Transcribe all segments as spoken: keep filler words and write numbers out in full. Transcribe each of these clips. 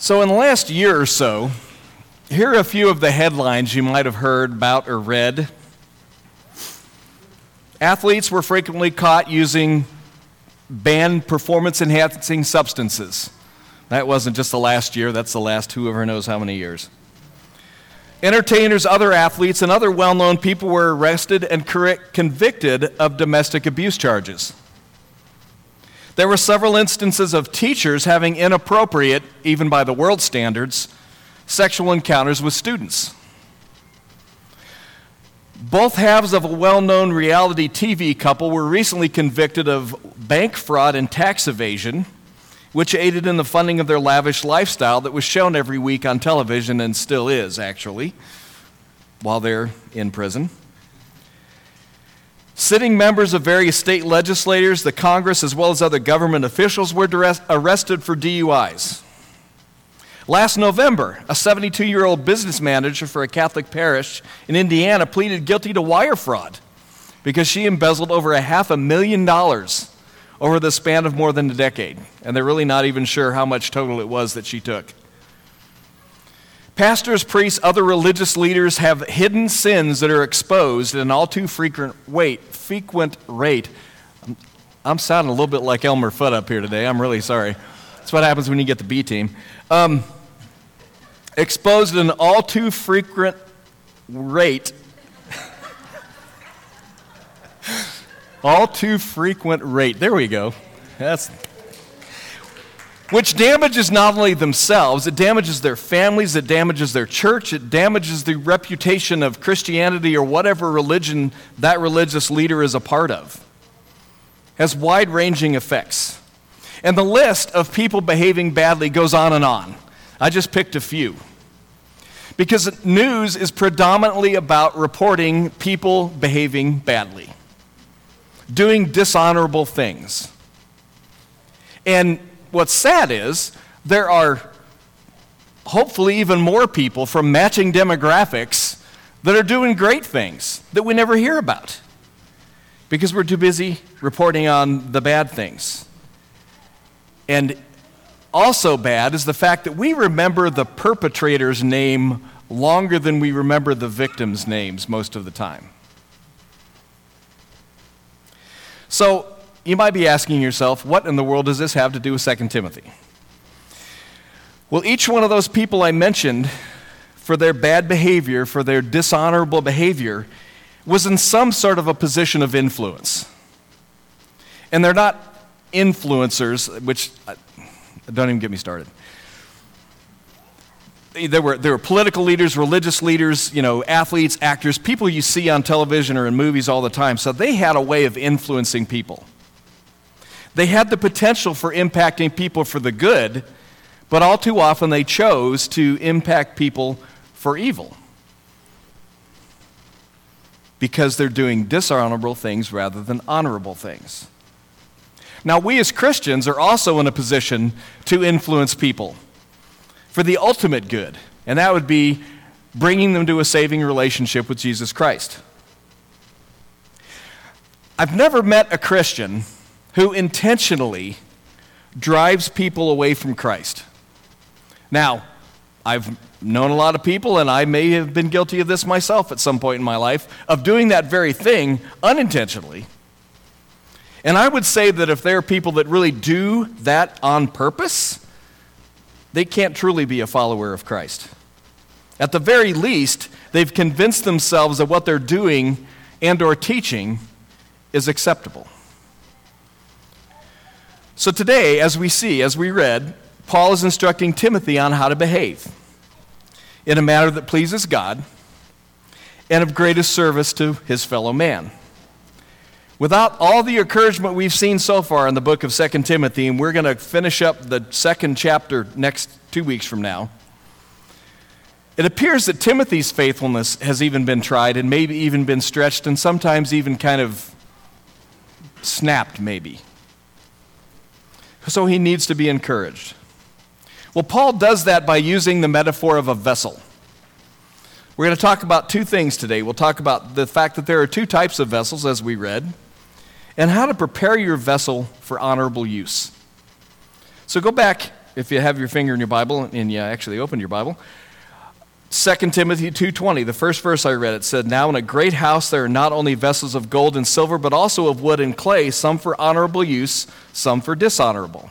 So in the last year or so, here are a few of the headlines you might have heard about or read. Athletes were frequently caught using banned performance-enhancing substances. That wasn't just the last year, that's the last whoever knows how many years. Entertainers, other athletes, and other well-known people were arrested and correct, convicted of domestic abuse charges. There were several instances of teachers having inappropriate, even by the world standards, sexual encounters with students. Both halves of a well-known reality T V couple were recently convicted of bank fraud and tax evasion, which aided in the funding of their lavish lifestyle that was shown every week on television and still is, actually, while they're in prison. Sitting members of various state legislators, the Congress, as well as other government officials were arrested for D U Is. Last November, a seventy-two-year-old business manager for a Catholic parish in Indiana pleaded guilty to wire fraud because she embezzled over a half a million dollars over the span of more than a decade, and they're really not even sure how much total it was that she took. Pastors, priests, other religious leaders have hidden sins that are exposed at an all too frequent rate. Frequent rate. I'm, I'm sounding a little bit like Elmer Fudd up here today. I'm really sorry. That's what happens when you get the B team. Um, exposed at an all too frequent rate. all too frequent rate. There we go. That's. Which damages not only themselves, it damages their families, it damages their church, it damages the reputation of Christianity or whatever religion that religious leader is a part of. Has wide-ranging effects. And the list of people behaving badly goes on and on. I just picked a few. Because news is predominantly about reporting people behaving badly, doing dishonorable things. And what's sad is there are hopefully even more people from matching demographics that are doing great things that we never hear about because we're too busy reporting on the bad things. And also bad is the fact that we remember the perpetrator's name longer than we remember the victims' names most of the time. So, you might be asking yourself, what in the world does this have to do with Second Timothy? Well, each one of those people I mentioned, for their bad behavior, for their dishonorable behavior, was in some sort of a position of influence. And they're not influencers, which, don't even get me started. There were, there were political leaders, religious leaders, you know, athletes, actors, people you see on television or in movies all the time. So they had a way of influencing people. They had the potential for impacting people for the good, but all too often they chose to impact people for evil because they're doing dishonorable things rather than honorable things. Now, we as Christians are also in a position to influence people for the ultimate good, and that would be bringing them to a saving relationship with Jesus Christ. I've never met a Christian who intentionally drives people away from Christ. Now, I've known a lot of people, and I may have been guilty of this myself at some point in my life, of doing that very thing unintentionally. And I would say that if there are people that really do that on purpose, they can't truly be a follower of Christ. At the very least, they've convinced themselves that what they're doing and or teaching is acceptable. So today, as we see, as we read, Paul is instructing Timothy on how to behave in a manner that pleases God and of greatest service to his fellow man. Without all the encouragement we've seen so far in the book of Second Timothy, and we're going to finish up the second chapter next two weeks from now, it appears that Timothy's faithfulness has even been tried and maybe even been stretched and sometimes even kind of snapped maybe. So he needs to be encouraged. Well, Paul does that by using the metaphor of a vessel. We're going to talk about two things today. We'll talk about the fact that there are two types of vessels, as we read, and how to prepare your vessel for honorable use. So go back if you have your finger in your Bible, and you actually opened your Bible, Second Timothy two twenty, the first verse I read, it said, "Now in a great house there are not only vessels of gold and silver, but also of wood and clay, some for honorable use, some for dishonorable."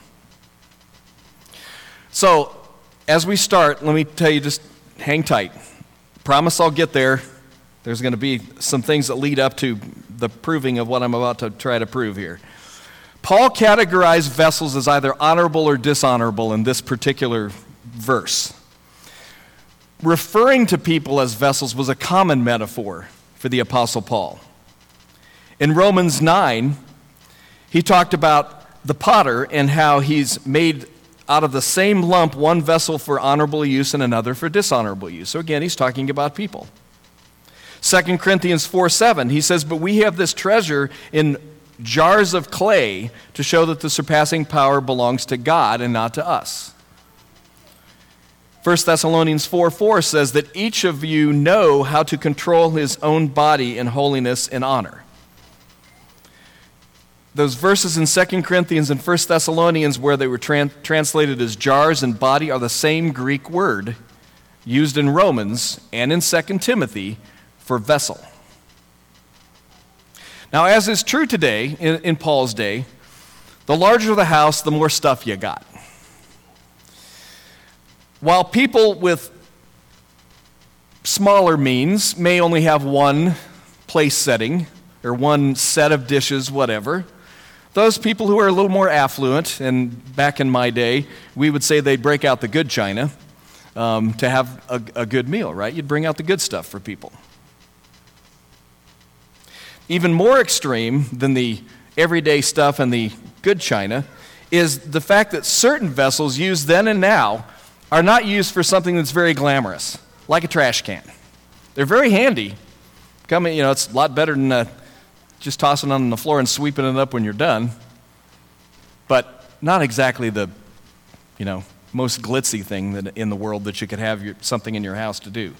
So, as we start, let me tell you, just hang tight. Promise I'll get there. There's going to be some things that lead up to the proving of what I'm about to try to prove here. Paul categorized vessels as either honorable or dishonorable in this particular verse. Referring to people as vessels was a common metaphor for the Apostle Paul. In Romans nine, he talked about the potter and how he's made out of the same lump one vessel for honorable use and another for dishonorable use. So again, he's talking about people. Second Corinthians four seven, he says, "But we have this treasure in jars of clay to show that the surpassing power belongs to God and not to us." First Thessalonians four four says that each of you know how to control his own body in holiness and honor. Those verses in Second Corinthians and First Thessalonians where they were tran- translated as jars and body are the same Greek word used in Romans and in Second Timothy for vessel. Now, as is true today, in, in Paul's day, the larger the house, the more stuff you got. While people with smaller means may only have one place setting or one set of dishes, whatever, those people who are a little more affluent, and back in my day, we would say they'd break out the good china um, to have a, a good meal, right? You'd bring out the good stuff for people. Even more extreme than the everyday stuff and the good china is the fact that certain vessels used then and now are not used for something that's very glamorous, like a trash can. They're very handy. Coming, you know, it's a lot better than uh, just tossing it on the floor and sweeping it up when you're done, but not exactly the, you know, most glitzy thing that in the world that you could have your, something in your house to do.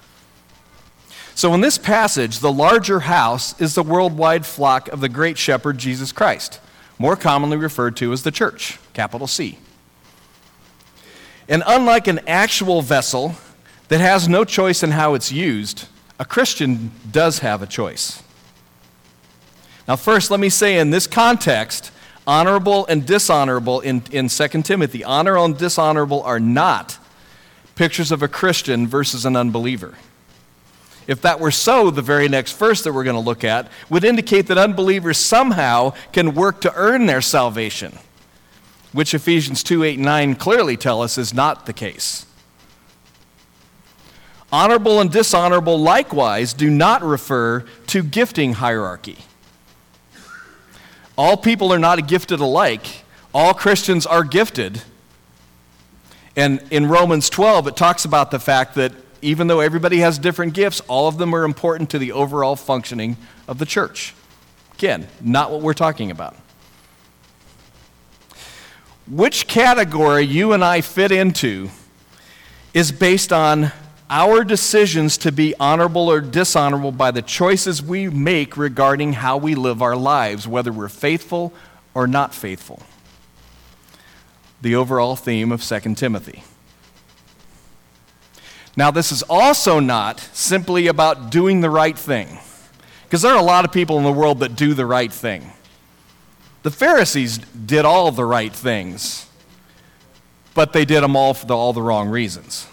So in this passage, the larger house is the worldwide flock of the great shepherd, Jesus Christ, more commonly referred to as the church, capital C. And unlike an actual vessel that has no choice in how it's used, a Christian does have a choice. Now first, let me say in this context, honorable and dishonorable in, in Second Timothy, honorable and dishonorable are not pictures of a Christian versus an unbeliever. If that were so, the very next verse that we're going to look at would indicate that unbelievers somehow can work to earn their salvation, which Ephesians two, eight, and nine clearly tell us is not the case. Honorable and dishonorable likewise do not refer to gifting hierarchy. All people are not gifted alike. All Christians are gifted. And in Romans twelve, it talks about the fact that even though everybody has different gifts, all of them are important to the overall functioning of the church. Again, not what we're talking about. Which category you and I fit into is based on our decisions to be honorable or dishonorable by the choices we make regarding how we live our lives, whether we're faithful or not faithful. The overall theme of Second Timothy. Now, this is also not simply about doing the right thing, because there are a lot of people in the world that do the right thing. The Pharisees did all the right things, but they did them all for the, all the wrong reasons.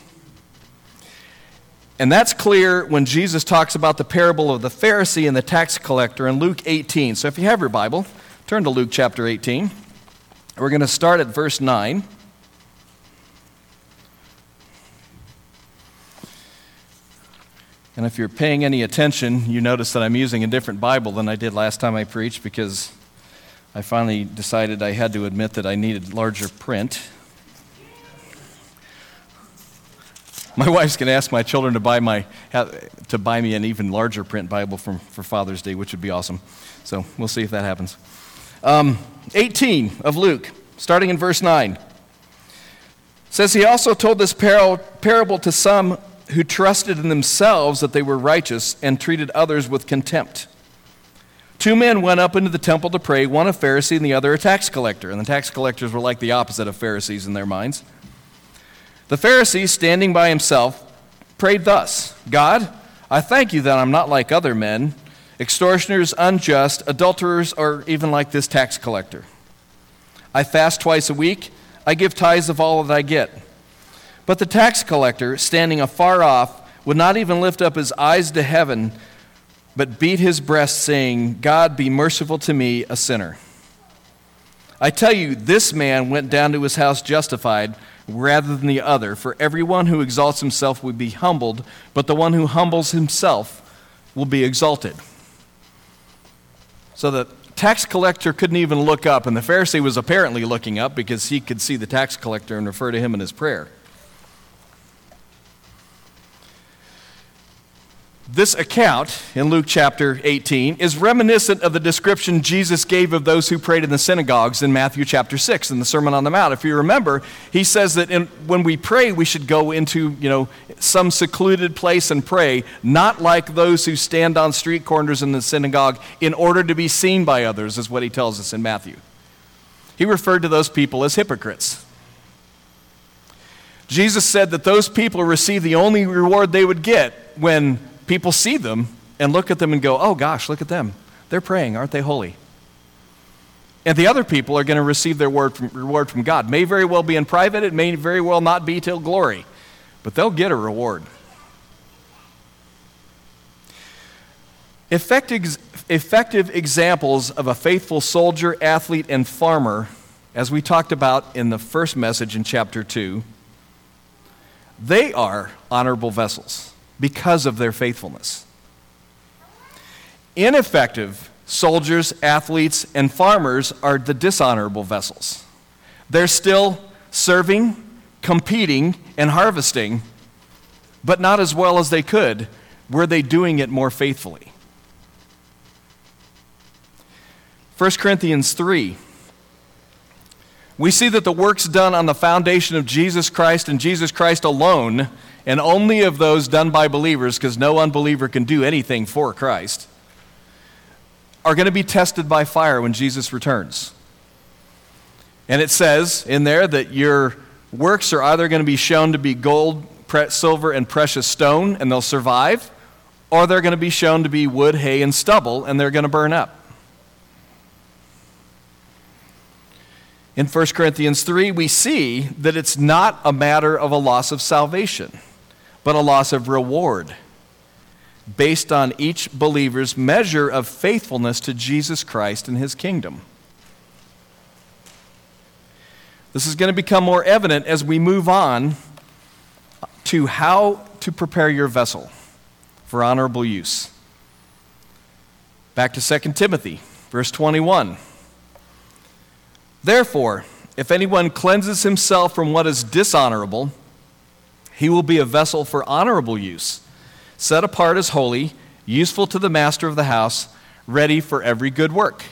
And that's clear when Jesus talks about the parable of the Pharisee and the tax collector in Luke eighteen. So if you have your Bible, turn to Luke chapter eighteen. We're going to start at verse nine. And if you're paying any attention, you notice that I'm using a different Bible than I did last time I preached, because I finally decided I had to admit that I needed larger print. My wife's going to ask my children to buy my to buy me an even larger print Bible for, for Father's Day, which would be awesome. So we'll see if that happens. Um, eighteen of Luke, starting in verse nine, says, "He also told this par- parable to some who trusted in themselves that they were righteous and treated others with contempt. Two men went up into the temple to pray, one a Pharisee and the other a tax collector. And the tax collectors were like the opposite of Pharisees in their minds. The Pharisee, standing by himself, prayed thus, God, I thank you that I'm not like other men, extortioners, unjust, adulterers, or even like this tax collector. I fast twice a week. I give tithes of all that I get. But the tax collector, standing afar off, would not even lift up his eyes to heaven, but beat his breast, saying, God, be merciful to me, a sinner. I tell you, this man went down to his house justified rather than the other. For everyone who exalts himself will be humbled, but the one who humbles himself will be exalted. So the tax collector couldn't even look up, and the Pharisee was apparently looking up because he could see the tax collector and refer to him in his prayer. This account in Luke chapter eighteen is reminiscent of the description Jesus gave of those who prayed in the synagogues in Matthew chapter six in the Sermon on the Mount. If you remember, he says that in, when we pray, we should go into, you know, some secluded place and pray, not like those who stand on street corners in the synagogue in order to be seen by others, is what he tells us in Matthew. He referred to those people as hypocrites. Jesus said that those people receive the only reward they would get when people see them and look at them and go, oh gosh, look at them. They're praying, aren't they holy? And the other people are going to receive their reward from, reward from God. May very well be in private, it may very well not be till glory, but they'll get a reward. Effective, effective examples of a faithful soldier, athlete, and farmer, as we talked about in the first message in chapter two, they are honorable vessels because of their faithfulness. Ineffective soldiers, athletes, and farmers are the dishonorable vessels. They're still serving, competing, and harvesting, but not as well as they could were they doing it more faithfully. First Corinthians three. We see that the works done on the foundation of Jesus Christ and Jesus Christ alone, and only of those done by believers, because no unbeliever can do anything for Christ, are going to be tested by fire when Jesus returns. And it says in there that your works are either going to be shown to be gold, pre- silver, and precious stone, and they'll survive, or they're going to be shown to be wood, hay, and stubble, and they're going to burn up. In First Corinthians three, we see that it's not a matter of a loss of salvation, but a loss of reward, based on each believer's measure of faithfulness to Jesus Christ and his kingdom. This is going to become more evident as we move on to how to prepare your vessel for honorable use. Back to Second Timothy, verse twenty-one. Therefore, if anyone cleanses himself from what is dishonorable, he will be a vessel for honorable use, set apart as holy, useful to the master of the house, ready for every good work.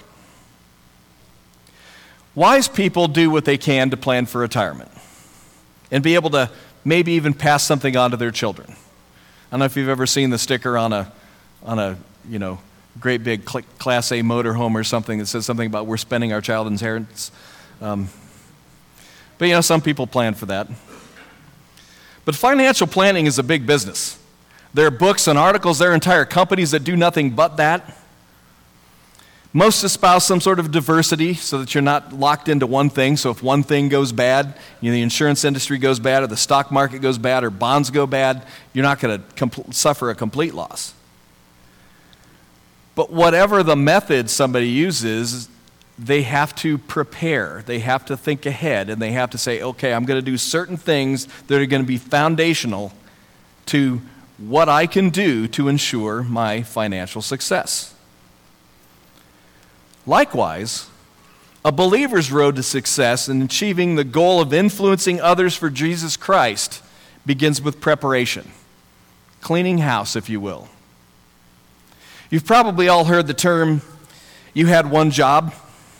Wise people do what they can to plan for retirement and be able to maybe even pass something on to their children. I don't know if you've ever seen the sticker on a, on a you know, great big Class A motorhome or something that says something about we're spending our child's inheritance. Um, but, you know, some people plan for that. But financial planning is a big business. There are books and articles, there are entire companies that do nothing but that. Most espouse some sort of diversity so that you're not locked into one thing. So if one thing goes bad, you know, the insurance industry goes bad, or the stock market goes bad, or bonds go bad, you're not going to compl- suffer a complete loss. But whatever the method somebody uses, they have to prepare. They have to think ahead, and they have to say, okay, I'm going to do certain things that are going to be foundational to what I can do to ensure my financial success. Likewise, a believer's road to success in achieving the goal of influencing others for Jesus Christ begins with preparation. Cleaning house, if you will. You've probably all heard the term, you had one job.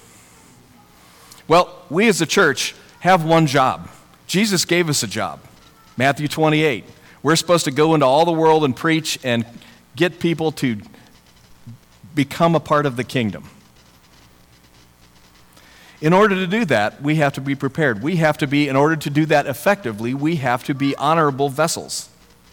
Well, we as a church have one job. Jesus gave us a job. Matthew twenty-eight. We're supposed to go into all the world and preach and get people to become a part of the kingdom. In order to do that, we have to be prepared. We have to be, in order to do that effectively, we have to be honorable vessels.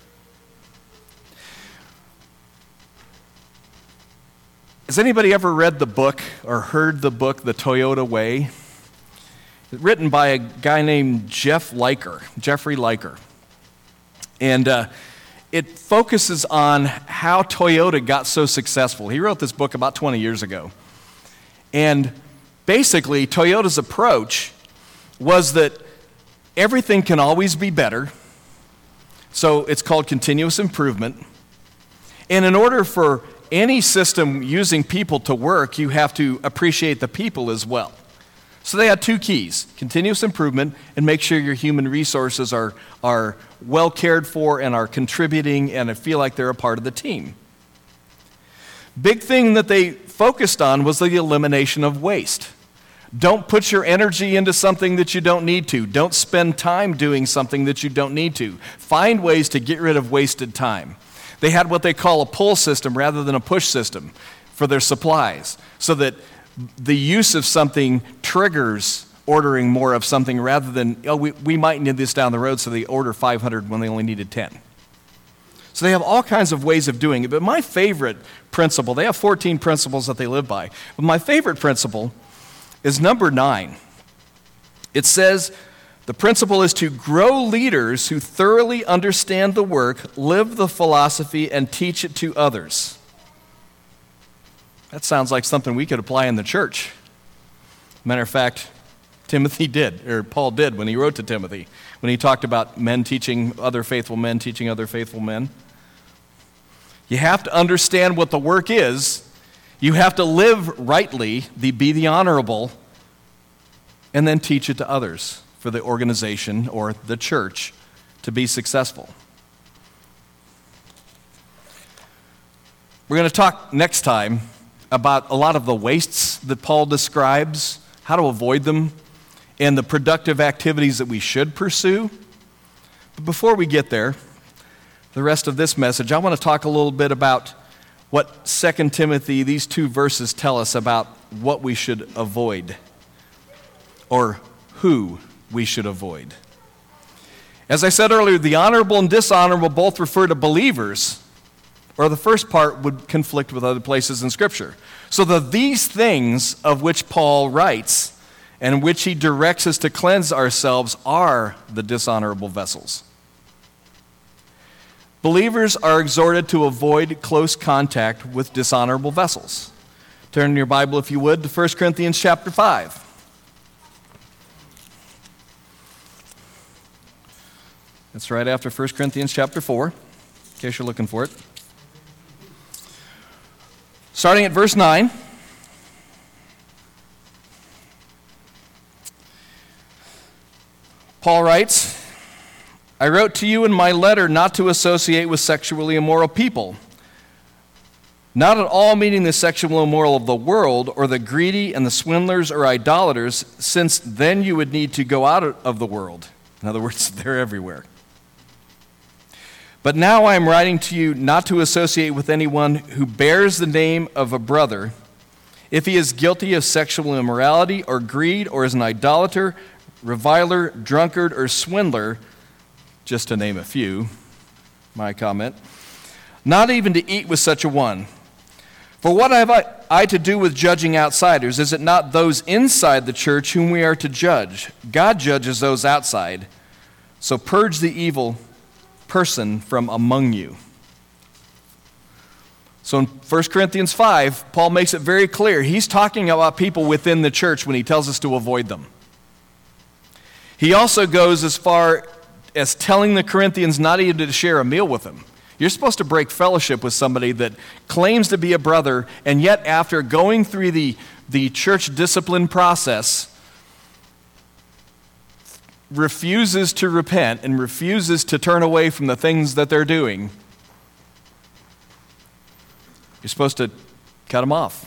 Has anybody ever read the book or heard the book, The Toyota Way? It's written by a guy named Jeff Liker, Jeffrey Liker. And uh, it focuses on how Toyota got so successful. He wrote this book about twenty years ago. And basically, Toyota's approach was that everything can always be better. So it's called continuous improvement. And in order for any system using people to work, you have to appreciate the people as well. So they had two keys: continuous improvement and make sure your human resources are, are well cared for and are contributing and feel like they're a part of the team. Big thing that they focused on was the elimination of waste. Don't put your energy into something that you don't need to. Don't spend time doing something that you don't need to. Find ways to get rid of wasted time. They had what they call a pull system rather than a push system for their supplies, so that the use of something triggers ordering more of something rather than, oh, we, we might need this down the road, so they order five hundred when they only needed ten. So they have all kinds of ways of doing it. But my favorite principle, they have fourteen principles that they live by, but my favorite principle is number nine. It says, the principle is to grow leaders who thoroughly understand the work, live the philosophy, and teach it to others. That sounds like something we could apply in the church. Matter of fact, Timothy did, or Paul did when he wrote to Timothy, when he talked about men teaching other faithful men, teaching other faithful men. You have to understand what the work is. You have to live rightly, the, be the honorable, and then teach it to others for the organization or the church to be successful. We're going to talk next time about a lot of the wastes that Paul describes, how to avoid them, and the productive activities that we should pursue. But before we get there, the rest of this message, I want to talk a little bit about what Second Timothy, these two verses tell us about what we should avoid, or who we should avoid. As I said earlier, the honorable and dishonorable both refer to believers, or the first part would conflict with other places in Scripture. So the these things of which Paul writes and which he directs us to cleanse ourselves are the dishonorable vessels. Believers are exhorted to avoid close contact with dishonorable vessels. Turn in your Bible, if you would, to First Corinthians chapter five. That's right after First Corinthians chapter four, in case you're looking for it. Starting at verse nine. Paul writes, I wrote to you in my letter not to associate with sexually immoral people, not at all meaning the sexual immoral of the world, or the greedy and the swindlers or idolaters, since then you would need to go out of the world. In other words, they're everywhere. But now I am writing to you not to associate with anyone who bears the name of a brother, if he is guilty of sexual immorality or greed, or is an idolater, reviler, drunkard, or swindler, just to name a few, my comment, not even to eat with such a one. For what have I, I to do with judging outsiders? Is it not those inside the church whom we are to judge? God judges those outside. So purge the evil person from among you. So in First Corinthians five, Paul makes it very clear. He's talking about people within the church when he tells us to avoid them. He also goes as far as telling the Corinthians not even to share a meal with them. You're supposed to break fellowship with somebody that claims to be a brother, and yet after going through the, the church discipline process, refuses to repent and refuses to turn away from the things that they're doing. You're supposed to cut them off.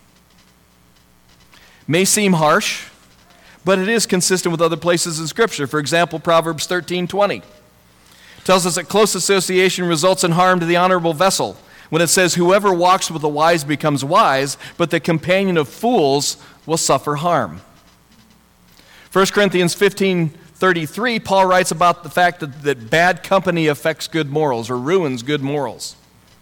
May seem harsh, but it is consistent with other places in Scripture. For example, Proverbs thirteen twenty tells us that close association results in harm to the honorable vessel. when it says, whoever walks with the wise becomes wise, but the companion of fools will suffer harm. First Corinthians fifteen thirty-three, Paul writes about the fact that, that bad company affects good morals or ruins good morals.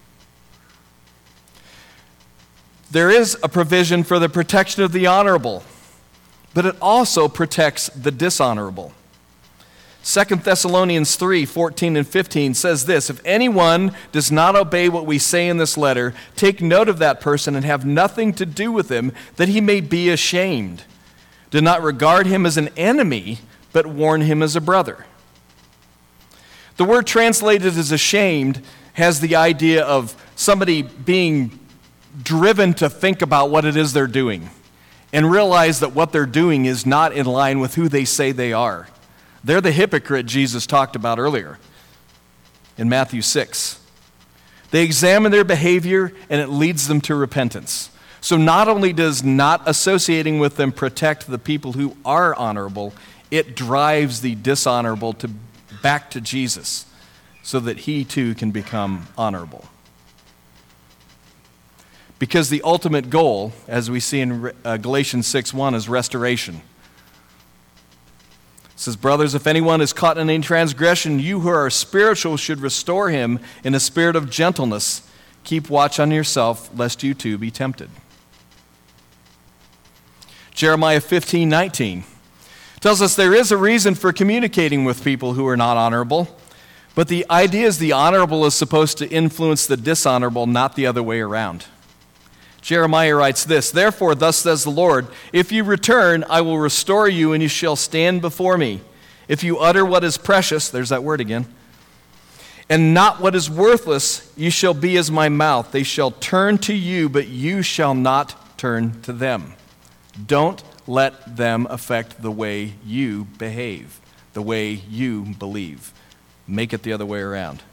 There is a provision for the protection of the honorable, but it also protects the dishonorable. Second Thessalonians three fourteen and fifteen says this, if anyone does not obey what we say in this letter, take note of that person and have nothing to do with him, that he may be ashamed. Do not regard him as an enemy, but warn him as a brother. The word translated as ashamed has the idea of somebody being driven to think about what it is they're doing and realize that what they're doing is not in line with who they say they are. They're the hypocrite Jesus talked about earlier in Matthew six. They examine their behavior and it leads them to repentance. So not only does not associating with them protect the people who are honorable, it drives the dishonorable to back to Jesus so that he too can become honorable. Because the ultimate goal, as we see in uh, Galatians six one, is restoration. It says, brothers, if anyone is caught in any transgression, you who are spiritual should restore him in a spirit of gentleness. Keep watch on yourself, lest you too be tempted. Jeremiah fifteen nineteen tells us there is a reason for communicating with people who are not honorable, but the idea is the honorable is supposed to influence the dishonorable, not the other way around. Jeremiah writes this, therefore, thus says the Lord, if you return, I will restore you, and you shall stand before me. If you utter what is precious, there's that word again, and not what is worthless, you shall be as my mouth. They shall turn to you, but you shall not turn to them. Don't let them affect the way you behave, the way you believe. Make it the other way around.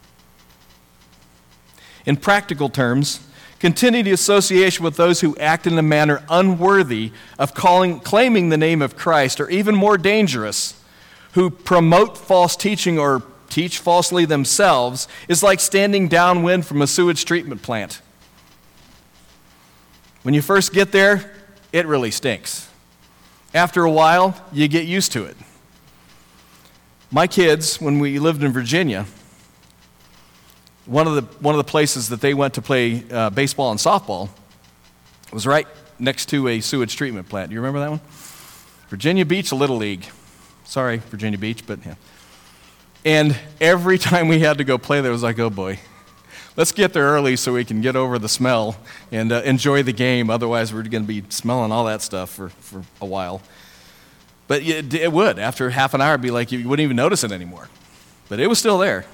In practical terms, continued association with those who act in a manner unworthy of calling, claiming the name of Christ, or even more dangerous, who promote false teaching or teach falsely themselves, is like standing downwind from a sewage treatment plant. When you first get there, it really stinks. After a while, you get used to it. My kids, when we lived in Virginia, one of the one of the places that they went to play uh, baseball and softball was right next to a sewage treatment plant. Do you remember that one? Virginia Beach Little League. Sorry, Virginia Beach, but yeah. And every time we had to go play there, it was like, oh boy, let's get there early so we can get over the smell and uh, enjoy the game. Otherwise, we're going to be smelling all that stuff for, for a while. But it, it would. After half an hour, it'd be like you wouldn't even notice it anymore. But it was still there.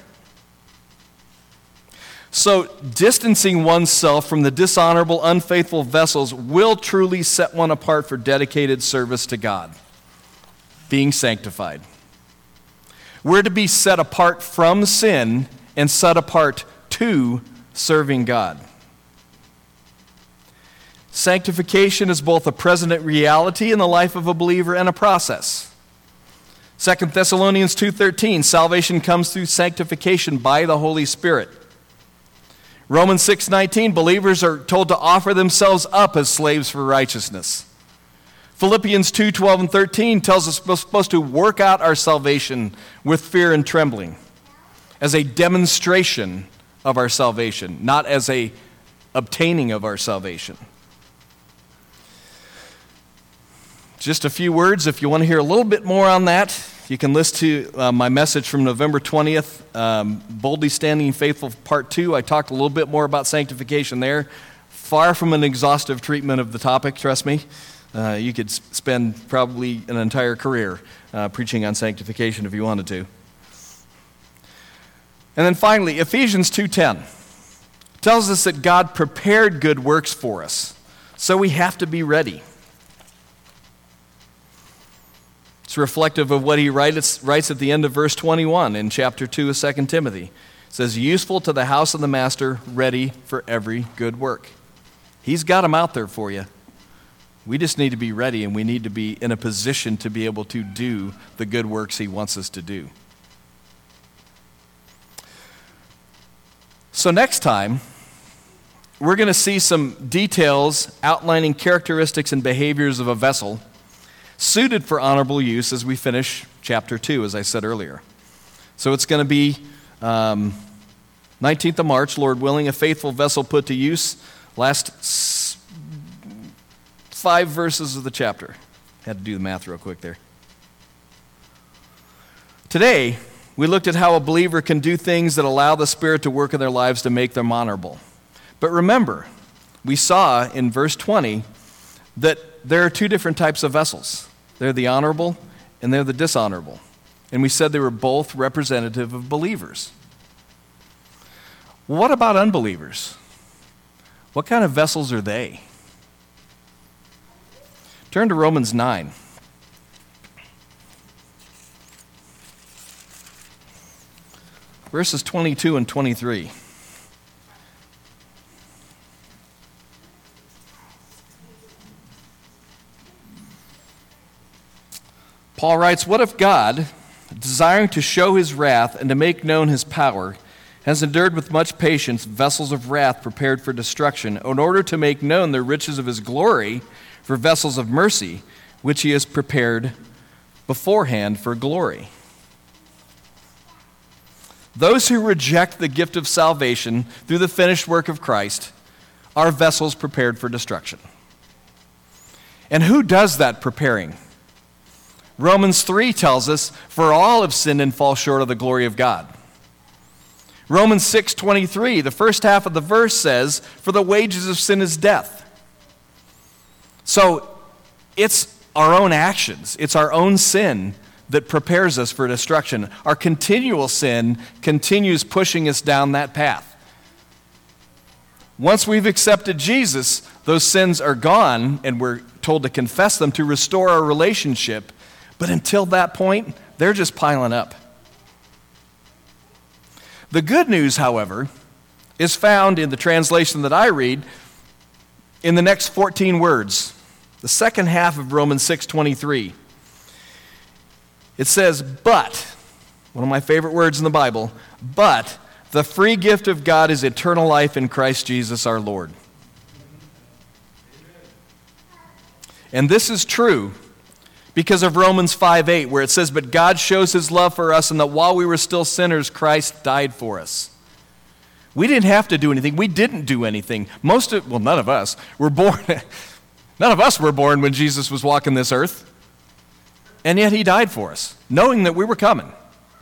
So distancing oneself from the dishonorable, unfaithful vessels will truly set one apart for dedicated service to God, being sanctified. We're to be set apart from sin and set apart to serving God. Sanctification is both a present reality in the life of a believer and a process. Second Thessalonians two thirteen, salvation comes through sanctification by the Holy Spirit. Romans six nineteen, believers are told to offer themselves up as slaves for righteousness. Philippians two twelve and thirteen tells us we're supposed to work out our salvation with fear and trembling as a demonstration of our salvation, not as a obtaining of our salvation. Just a few words. If you want to hear a little bit more on that, you can listen to uh, my message from November twentieth, um, Boldly Standing Faithful Part two. I talked a little bit more about sanctification there. Far from an exhaustive treatment of the topic, trust me. Uh, you could s- spend probably an entire career uh, preaching on sanctification if you wanted to. And then finally, Ephesians two ten tells us that God prepared good works for us, so we have to be ready. It's reflective of what he writes, writes at the end of verse twenty-one in chapter two of Second Timothy. It says, useful to the house of the master, ready for every good work. He's got them out there for you. We just need to be ready, and we need to be in a position to be able to do the good works he wants us to do. So next time, we're going to see some details outlining characteristics and behaviors of a vessel suited for honorable use as we finish chapter two, as I said earlier. So it's going to be um, nineteenth of March, Lord willing, a faithful vessel put to use. Last s- five verses of the chapter. Had to do the math real quick there. Today, we looked at how a believer can do things that allow the Spirit to work in their lives to make them honorable. But remember, we saw in verse twenty that there are two different types of vessels. They're the honorable and they're the dishonorable. And we said they were both representative of believers. What about unbelievers? What kind of vessels are they? Turn to Romans nine. Verses twenty-two and twenty-three. Paul writes, "What if God, desiring to show his wrath and to make known his power, has endured with much patience vessels of wrath prepared for destruction, in order to make known the riches of his glory for vessels of mercy, which he has prepared beforehand for glory?" Those who reject the gift of salvation through the finished work of Christ are vessels prepared for destruction. And who does that preparing? Romans three tells us, "For all have sinned and fall short of the glory of God." Romans six twenty-three, the first half of the verse says, "For the wages of sin is death." So it's our own actions, it's our own sin that prepares us for destruction. Our continual sin continues pushing us down that path. Once we've accepted Jesus, those sins are gone, and we're told to confess them to restore our relationship. But until that point, they're just piling up. The good news, however, is found in the translation that I read in the next fourteen words, the second half of Romans six twenty-three. It says, "But," one of my favorite words in the Bible, "but the free gift of God is eternal life in Christ Jesus our Lord." And this is true because of Romans five eight, where it says, "But God shows his love for us, and that while we were still sinners, Christ died for us." We didn't have to do anything. We didn't do anything. Most of, well, none of us were born, none of us were born when Jesus was walking this earth. And yet he died for us, knowing that we were coming.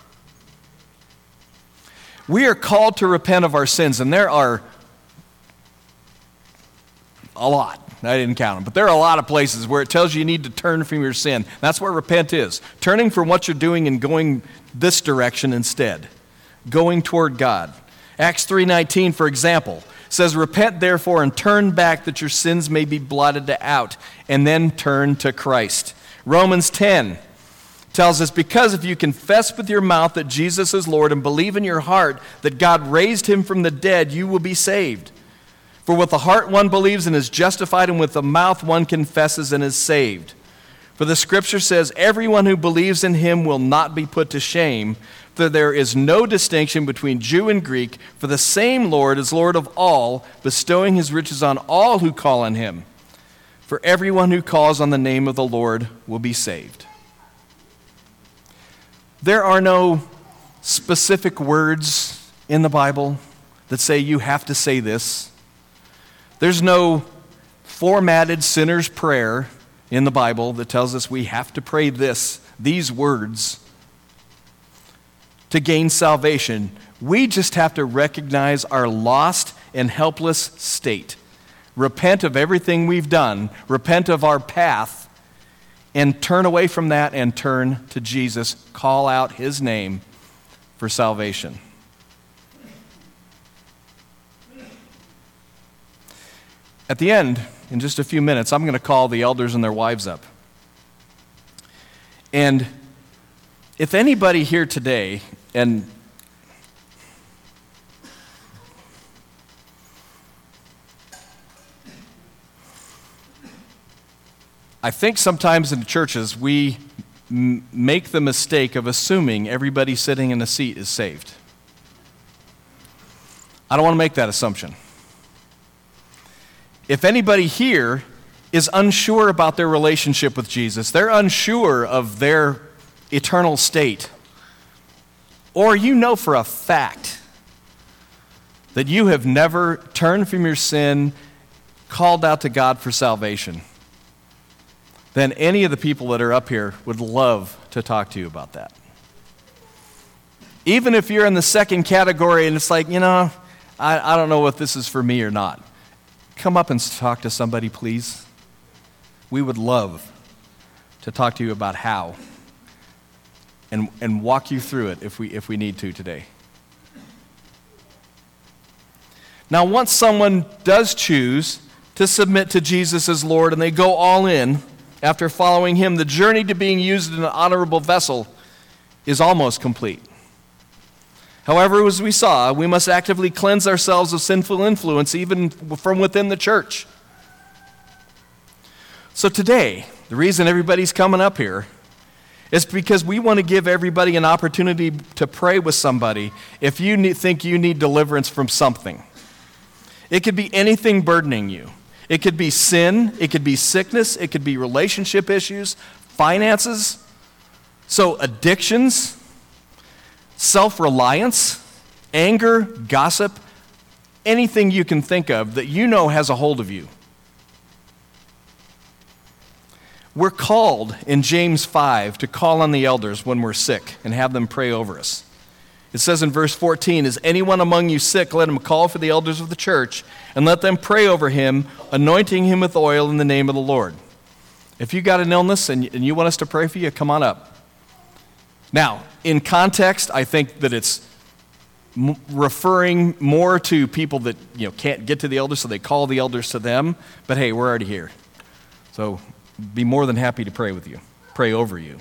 We are called to repent of our sins, and there are a lot. I didn't count them, but there are a lot of places where it tells you you need to turn from your sin. That's what repent is. Turning from what you're doing and going this direction instead. Going toward God. Acts three nineteen, for example, says, "Repent therefore and turn back that your sins may be blotted out, and then turn to Christ." Romans ten tells us, "Because if you confess with your mouth that Jesus is Lord and believe in your heart that God raised him from the dead, you will be saved. For with the heart one believes and is justified, and with the mouth one confesses and is saved. For the scripture says, everyone who believes in him will not be put to shame, for there is no distinction between Jew and Greek, for the same Lord is Lord of all, bestowing his riches on all who call on him. For everyone who calls on the name of the Lord will be saved." There are no specific words in the Bible that say you have to say this. There's no formatted sinner's prayer in the Bible that tells us we have to pray this, these words to gain salvation. We just have to recognize our lost and helpless state. Repent of everything we've done, repent of our path, and turn away from that and turn to Jesus. Call out his name for salvation. At the end, in just a few minutes, I'm going to call the elders and their wives up. And if anybody here today, and I think sometimes in churches we m- make the mistake of assuming everybody sitting in a seat is saved. I don't want to make that assumption. if anybody here is unsure about their relationship with Jesus, they're unsure of their eternal state, or you know for a fact that you have never turned from your sin, called out to God for salvation, then any of the people that are up here would love to talk to you about that. Even if you're in the second category and it's like, you know, I, I don't know if this is for me or not, come up and talk to somebody, please. We would love to talk to you about how and, and walk you through it if we, if we need to today. Now, once someone does choose to submit to Jesus as Lord and they go all in after following him, the journey to being used in an honorable vessel is almost complete. However, as we saw, we must actively cleanse ourselves of sinful influence even from within the church. So today, the reason everybody's coming up here is because we want to give everybody an opportunity to pray with somebody if you need, think you need deliverance from something. It could be anything burdening you. It could be sin, it could be sickness, it could be relationship issues, finances, so addictions, self-reliance, anger, gossip, anything you can think of that you know has a hold of you. We're called in James five to call on the elders when we're sick and have them pray over us. It says in verse fourteen, "Is anyone among you sick? Let him call for the elders of the church and let them pray over him, anointing him with oil in the name of the Lord." If you got an illness and you want us to pray for you, come on up. Now, in context, I think that it's m- referring more to people that, you know, can't get to the elders, so they call the elders to them. But hey, we're already here. So be more than happy to pray with you, pray over you.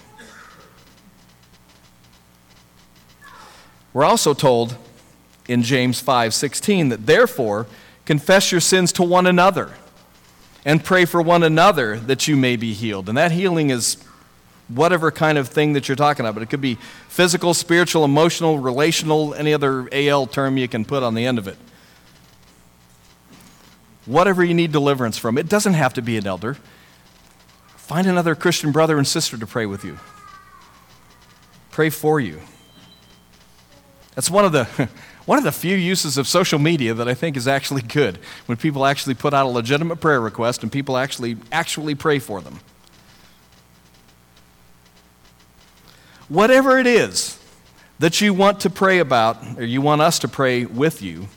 We're also told in James five sixteen that therefore confess your sins to one another and pray for one another that you may be healed. And that healing is whatever kind of thing that you're talking about. It could be physical, spiritual, emotional, relational, any other A L term you can put on the end of it. Whatever you need deliverance from. It doesn't have to be an elder. Find another Christian brother and sister to pray with you. Pray for you. That's one of the one of the few uses of social media that I think is actually good, when people actually put out a legitimate prayer request and people actually actually pray for them. Whatever it is that you want to pray about, or you want us to pray with you,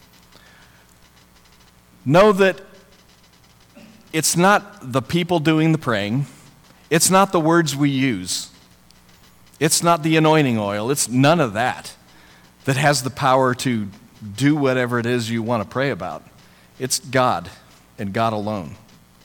know that it's not the people doing the praying, it's not the words we use, it's not the anointing oil, it's none of that that has the power to do whatever it is you want to pray about. It's God and God alone.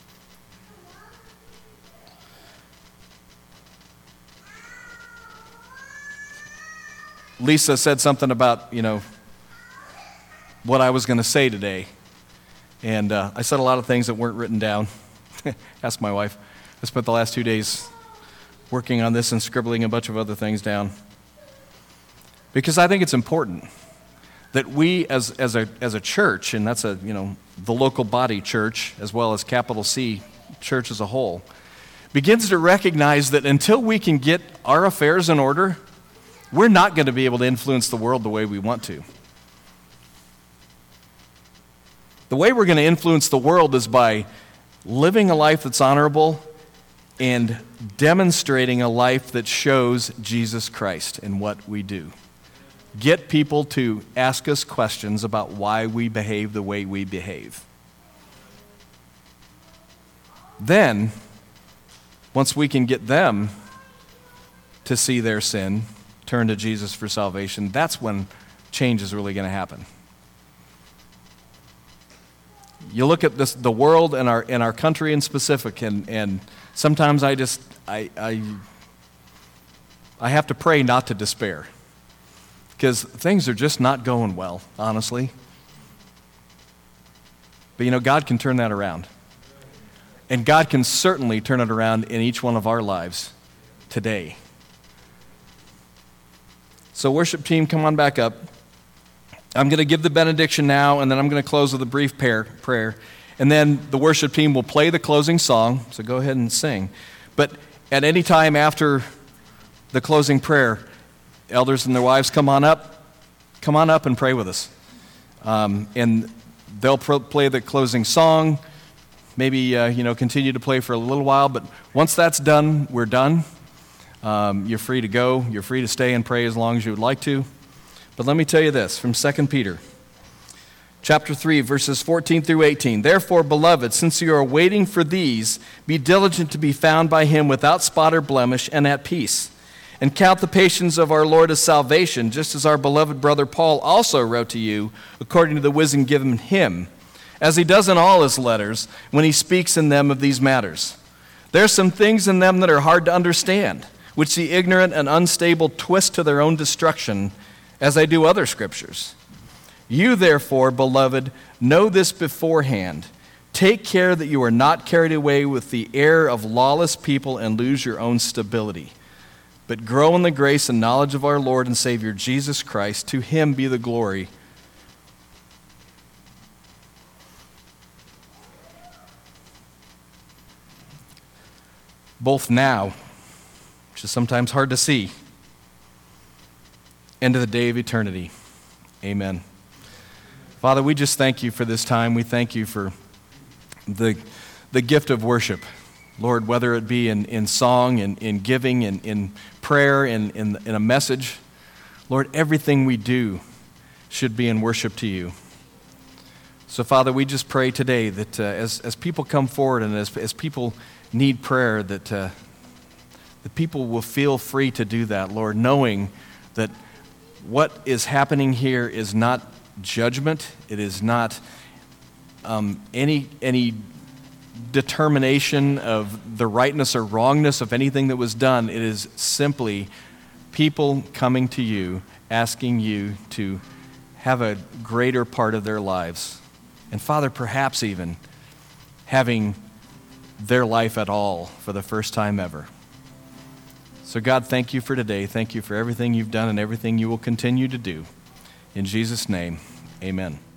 Lisa said something about, you know, what I was going to say today. And uh, I said a lot of things that weren't written down. Ask my wife. I spent the last two days working on this and scribbling a bunch of other things down. Because I think it's important that we as, as, a, as a church, and that's a, you know, the local body church, as well as capital C, church as a whole, begins to recognize that until we can get our affairs in order, we're not going to be able to influence the world the way we want to. The way we're going to influence the world is by living a life that's honorable and demonstrating a life that shows Jesus Christ in what we do. Get people to ask us questions about why we behave the way we behave. Then, once we can get them to see their sin, turn to Jesus for salvation, that's when change is really going to happen. You look at this, the world and our and our country in specific, and, and sometimes I just I, I I have to pray not to despair, because things are just not going well, honestly. But you know, God can turn that around. And God can certainly turn it around in each one of our lives today. So worship team, come on back up. I'm going to give the benediction now, and then I'm going to close with a brief prayer. prayer. And then the worship team will play the closing song, so go ahead and sing. But at any time after the closing prayer, elders and their wives, come on up, come on up and pray with us. Um, and they'll pro- play the closing song, maybe uh, you know continue to play for a little while, but once that's done, we're done. Um, you're free to go. You're free to stay and pray as long as you would like to. But let me tell you this from Second Peter. Chapter three, verses fourteen through eighteen. Therefore, beloved, since you are waiting for these, be diligent to be found by him without spot or blemish and at peace. And count the patience of our Lord as salvation, just as our beloved brother Paul also wrote to you, according to the wisdom given him, as he does in all his letters, when he speaks in them of these matters. There are some things in them that are hard to understand, which the ignorant and unstable twist to their own destruction, as they do other scriptures. You, therefore, beloved, know this beforehand. Take care that you are not carried away with the error of lawless people and lose your own stability. But grow in the grace and knowledge of our Lord and Savior Jesus Christ. To him be the glory. Both now, which is sometimes hard to see, and to the day of eternity. Amen. Father, we just thank you for this time. We thank you for the, the gift of worship. Lord, whether it be in, in song, in, in giving, in, in prayer, in, in, in a message, Lord, everything we do should be in worship to you. So, Father, we just pray today that uh, as, as people come forward and as, as people need prayer, that uh, the people will feel free to do that, Lord, knowing that what is happening here is not judgment. It is not um, any any determination of the rightness or wrongness of anything that was done. It is simply people coming to you, asking you to have a greater part of their lives. And Father, perhaps even having their life at all for the first time ever. So God, thank you for today. Thank you for everything you've done and everything you will continue to do. In Jesus' name, amen.